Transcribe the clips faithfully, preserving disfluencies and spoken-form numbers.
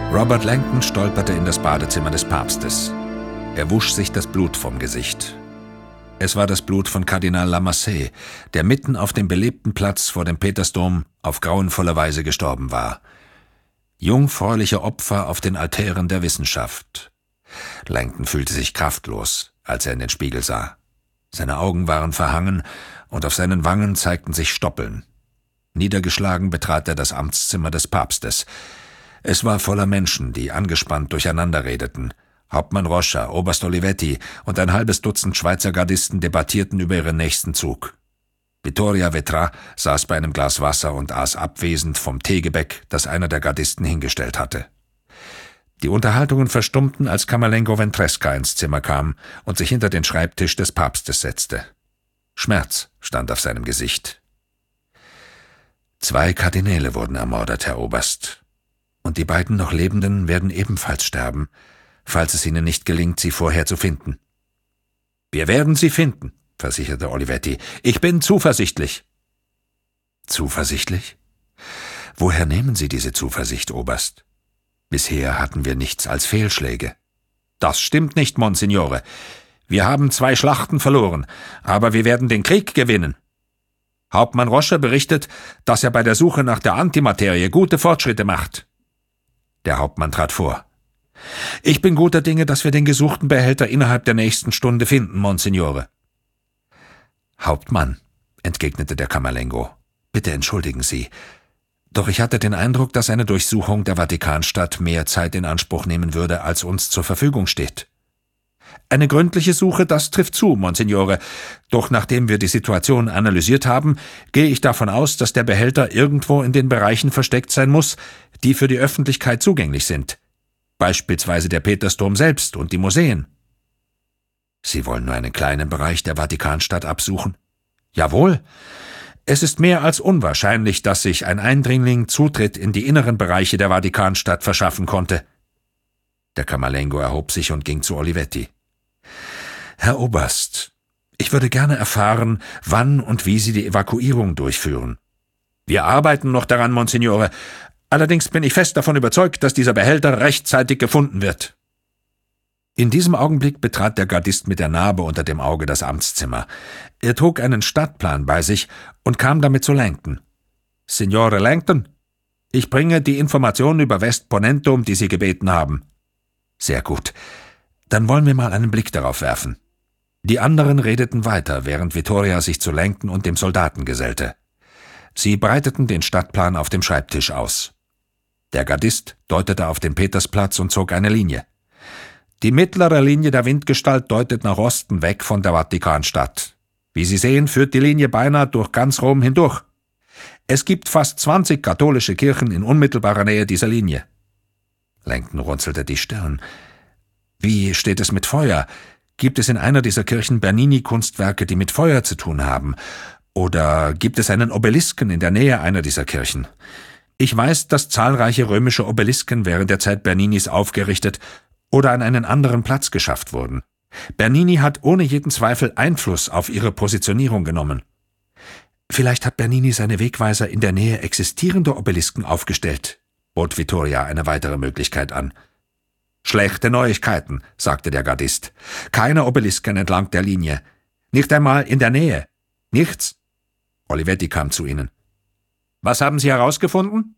Robert Langton stolperte in das Badezimmer des Papstes. Er wusch sich das Blut vom Gesicht. Es war das Blut von Kardinal Lamarse, der mitten auf dem belebten Platz vor dem Petersdom auf grauenvolle Weise gestorben war. Jungfräuliche Opfer auf den Altären der Wissenschaft. Langton fühlte sich kraftlos, als er in den Spiegel sah. Seine Augen waren verhangen und auf seinen Wangen zeigten sich Stoppeln. Niedergeschlagen betrat er das Amtszimmer des Papstes. Es war voller Menschen, die angespannt durcheinander redeten. Hauptmann Rocha, Oberst Olivetti und ein halbes Dutzend Schweizer Gardisten debattierten über ihren nächsten Zug. Vittoria Vetra saß bei einem Glas Wasser und aß abwesend vom Teegebäck, das einer der Gardisten hingestellt hatte. Die Unterhaltungen verstummten, als Camerlengo Ventresca ins Zimmer kam und sich hinter den Schreibtisch des Papstes setzte. Schmerz stand auf seinem Gesicht. Zwei Kardinäle wurden ermordet, Herr Oberst. Und die beiden noch Lebenden werden ebenfalls sterben, falls es ihnen nicht gelingt, sie vorher zu finden. »Wir werden sie finden«, versicherte Olivetti. »Ich bin zuversichtlich.« »Zuversichtlich? Woher nehmen Sie diese Zuversicht, Oberst? Bisher hatten wir nichts als Fehlschläge.« »Das stimmt nicht, Monsignore. Wir haben zwei Schlachten verloren, aber wir werden den Krieg gewinnen. Hauptmann Rocha berichtet, dass er bei der Suche nach der Antimaterie gute Fortschritte macht.« Der Hauptmann trat vor. »Ich bin guter Dinge, dass wir den gesuchten Behälter innerhalb der nächsten Stunde finden, Monsignore.« »Hauptmann«, entgegnete der Camerlengo, »bitte entschuldigen Sie. Doch ich hatte den Eindruck, dass eine Durchsuchung der Vatikanstadt mehr Zeit in Anspruch nehmen würde, als uns zur Verfügung steht.« »Eine gründliche Suche, das trifft zu, Monsignore. Doch nachdem wir die Situation analysiert haben, gehe ich davon aus, dass der Behälter irgendwo in den Bereichen versteckt sein muss, die für die Öffentlichkeit zugänglich sind. Beispielsweise der Petersdom selbst und die Museen.« »Sie wollen nur einen kleinen Bereich der Vatikanstadt absuchen?« »Jawohl. Es ist mehr als unwahrscheinlich, dass sich ein Eindringling Zutritt in die inneren Bereiche der Vatikanstadt verschaffen konnte.« Der Camerlengo erhob sich und ging zu Olivetti. »Herr Oberst, ich würde gerne erfahren, wann und wie Sie die Evakuierung durchführen.« »Wir arbeiten noch daran, Monsignore. Allerdings bin ich fest davon überzeugt, dass dieser Behälter rechtzeitig gefunden wird.« In diesem Augenblick betrat der Gardist mit der Narbe unter dem Auge das Amtszimmer. Er trug einen Stadtplan bei sich und kam damit zu Langton. »Signore Langton, ich bringe die Informationen über West Ponentum, die Sie gebeten haben.« »Sehr gut. Dann wollen wir mal einen Blick darauf werfen.« Die anderen redeten weiter, während Vittoria sich zu Langton und dem Soldaten gesellte. Sie breiteten den Stadtplan auf dem Schreibtisch aus. Der Gardist deutete auf den Petersplatz und zog eine Linie. Die mittlere Linie der Windgestalt deutet nach Osten weg von der Vatikanstadt. Wie Sie sehen, führt die Linie beinahe durch ganz Rom hindurch. Es gibt fast zwanzig katholische Kirchen in unmittelbarer Nähe dieser Linie. Langton runzelte die Stirn. »Wie steht es mit Feuer? Gibt es in einer dieser Kirchen Bernini-Kunstwerke, die mit Feuer zu tun haben? Oder gibt es einen Obelisken in der Nähe einer dieser Kirchen? Ich weiß, dass zahlreiche römische Obelisken während der Zeit Berninis aufgerichtet oder an einen anderen Platz geschafft wurden. Bernini hat ohne jeden Zweifel Einfluss auf ihre Positionierung genommen. Vielleicht hat Bernini seine Wegweiser in der Nähe existierender Obelisken aufgestellt«, bot Vittoria eine weitere Möglichkeit an. »Schlechte Neuigkeiten«, sagte der Gardist. »Keine Obelisken entlang der Linie. Nicht einmal in der Nähe. Nichts.« Olivetti kam zu ihnen. »Was haben Sie herausgefunden?«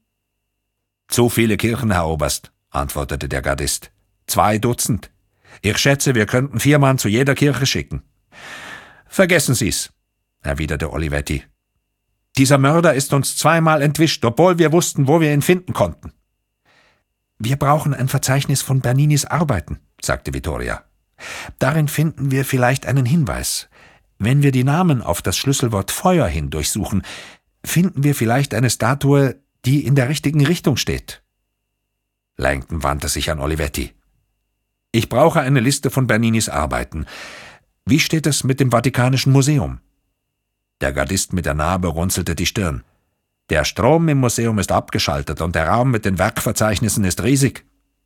»Zu viele Kirchen, Herr Oberst«, antwortete der Gardist. »Zwei Dutzend. Ich schätze, wir könnten vier Mann zu jeder Kirche schicken.« »Vergessen Sie's«, erwiderte Olivetti. »Dieser Mörder ist uns zweimal entwischt, obwohl wir wussten, wo wir ihn finden konnten.« »Wir brauchen ein Verzeichnis von Berninis Arbeiten«, sagte Vittoria. »Darin finden wir vielleicht einen Hinweis. Wenn wir die Namen auf das Schlüsselwort Feuer hin durchsuchen, finden wir vielleicht eine Statue, die in der richtigen Richtung steht.« Langton wandte sich an Olivetti. »Ich brauche eine Liste von Berninis Arbeiten. Wie steht es mit dem Vatikanischen Museum?« Der Gardist mit der Narbe runzelte die Stirn. »Der Strom im Museum ist abgeschaltet und der Raum mit den Werkverzeichnissen ist riesig.«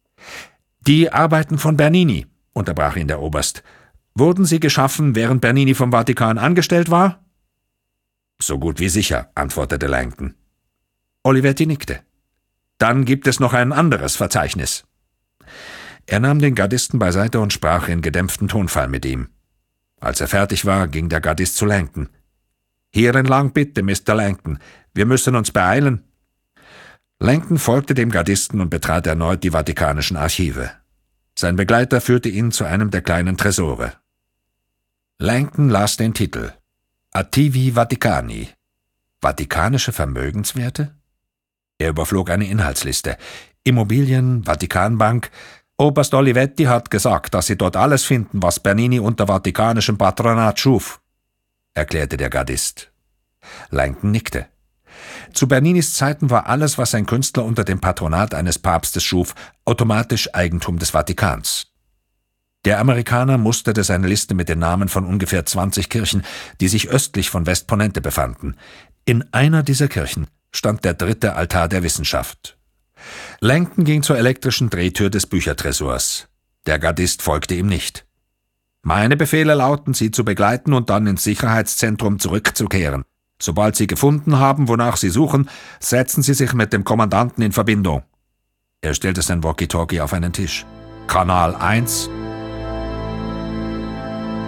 »Die Arbeiten von Bernini«, unterbrach ihn der Oberst. »Wurden sie geschaffen, während Bernini vom Vatikan angestellt war?« »So gut wie sicher«, antwortete Langton. Olivetti nickte. Dann gibt es noch ein anderes Verzeichnis.« Er nahm den Gardisten beiseite und sprach in gedämpftem Tonfall mit ihm. Als er fertig war, ging der Gardist zu Langton. »Hier entlang bitte, Mister Langton. Wir müssen uns beeilen.« Langton folgte dem Gardisten und betrat erneut die vatikanischen Archive. Sein Begleiter führte ihn zu einem der kleinen Tresore. Langton las den Titel »Attivi Vaticani«. Vatikanische Vermögenswerte? Er überflog eine Inhaltsliste. Immobilien, Vatikanbank. Oberst Olivetti hat gesagt, dass Sie dort alles finden, was Bernini unter vatikanischem Patronat schuf, erklärte der Gardist. Langton nickte. Zu Berninis Zeiten war alles, was ein Künstler unter dem Patronat eines Papstes schuf, automatisch Eigentum des Vatikans. Der Amerikaner musterte seine Liste mit den Namen von ungefähr zwanzig Kirchen, die sich östlich von West Ponente befanden. In einer dieser Kirchen stand der dritte Altar der Wissenschaft. Langton ging zur elektrischen Drehtür des Büchertresors. Der Gardist folgte ihm nicht. »Meine Befehle lauten, Sie zu begleiten und dann ins Sicherheitszentrum zurückzukehren. Sobald Sie gefunden haben, wonach Sie suchen, setzen Sie sich mit dem Kommandanten in Verbindung.« Er stellte sein Walkie-Talkie auf einen Tisch. »Kanal eins,